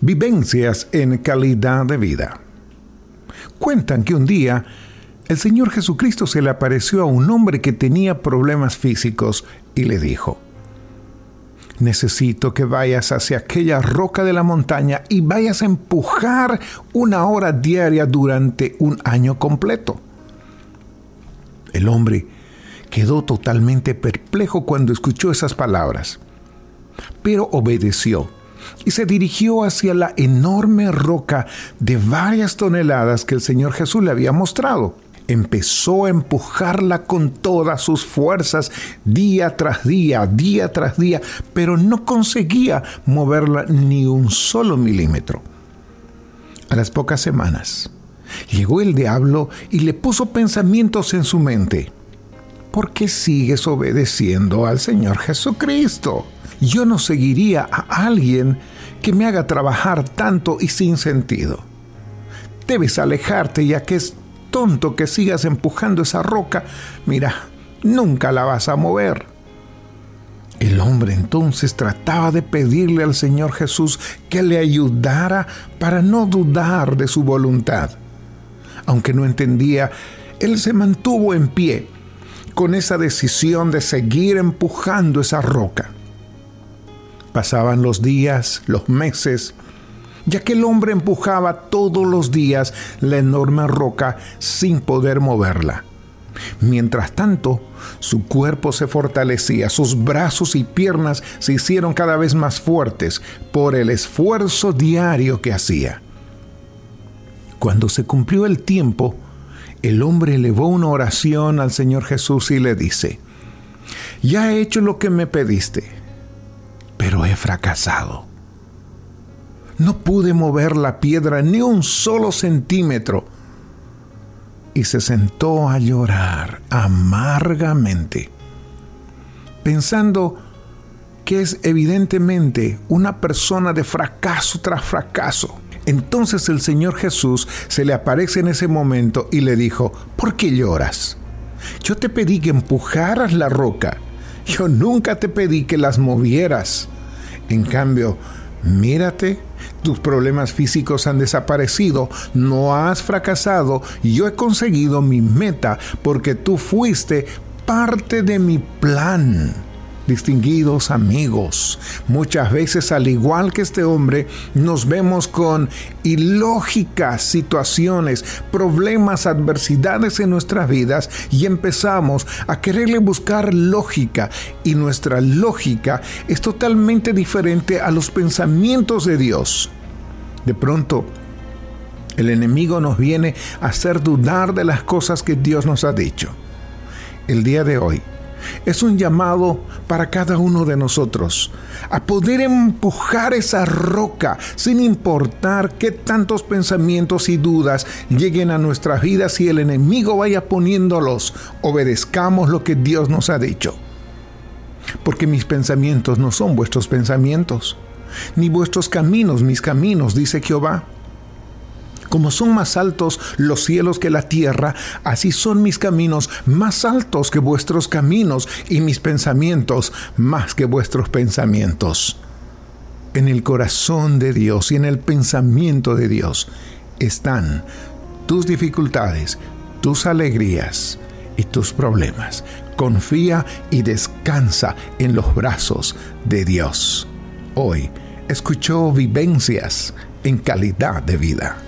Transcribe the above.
Vivencias en calidad de vida. Cuentan que un día el Señor Jesucristo se le apareció a un hombre que tenía problemas físicos y le dijo: necesito que vayas hacia aquella roca de la montaña y vayas a empujar 1 hora diaria durante 1 año completo. El hombre quedó totalmente perplejo cuando escuchó esas palabras, pero obedeció y se dirigió hacia la enorme roca de varias toneladas que el Señor Jesús le había mostrado. Empezó a empujarla con todas sus fuerzas día tras día, pero no conseguía moverla ni un solo milímetro. A las pocas semanas, llegó el diablo y le puso pensamientos en su mente. ¿Por qué sigues obedeciendo al Señor Jesucristo? Yo no seguiría a alguien que me haga trabajar tanto y sin sentido. Debes alejarte, ya que es tonto que sigas empujando esa roca. Mira, nunca la vas a mover. El hombre entonces trataba de pedirle al Señor Jesús que le ayudara para no dudar de su voluntad. Aunque no entendía, él se mantuvo en pie con esa decisión de seguir empujando esa roca. Pasaban los días, los meses, ya que el hombre empujaba todos los días la enorme roca sin poder moverla. Mientras tanto, su cuerpo se fortalecía, sus brazos y piernas se hicieron cada vez más fuertes por el esfuerzo diario que hacía. Cuando se cumplió el tiempo, el hombre elevó una oración al Señor Jesús y le dice: ya he hecho lo que me pediste, pero he fracasado. No pude mover la piedra ni un solo centímetro. Y se sentó a llorar amargamente, pensando que es evidentemente una persona de fracaso tras fracaso. Entonces el Señor Jesús se le aparece en ese momento y le dijo: ¿por qué lloras? Yo te pedí que empujaras la roca. Yo nunca te pedí que las movieras. En cambio, mírate, tus problemas físicos han desaparecido, no has fracasado, yo he conseguido mi meta porque tú fuiste parte de mi plan. Distinguidos amigos, muchas veces, al igual que este hombre, nos vemos con ilógicas situaciones, problemas, adversidades en nuestras vidas y empezamos a quererle buscar lógica, y nuestra lógica es totalmente diferente a los pensamientos de Dios. De pronto, el enemigo nos viene a hacer dudar de las cosas que Dios nos ha dicho. El día de hoy es un llamado para cada uno de nosotros a poder empujar esa roca sin importar qué tantos pensamientos y dudas lleguen a nuestras vidas y el enemigo vaya poniéndolos. Obedezcamos lo que Dios nos ha dicho. Porque mis pensamientos no son vuestros pensamientos, ni vuestros caminos mis caminos, dice Jehová. Como son más altos los cielos que la tierra, así son mis caminos más altos que vuestros caminos y mis pensamientos más que vuestros pensamientos. En el corazón de Dios y en el pensamiento de Dios están tus dificultades, tus alegrías y tus problemas. Confía y descansa en los brazos de Dios. Hoy escuchó Vivencias en calidad de vida.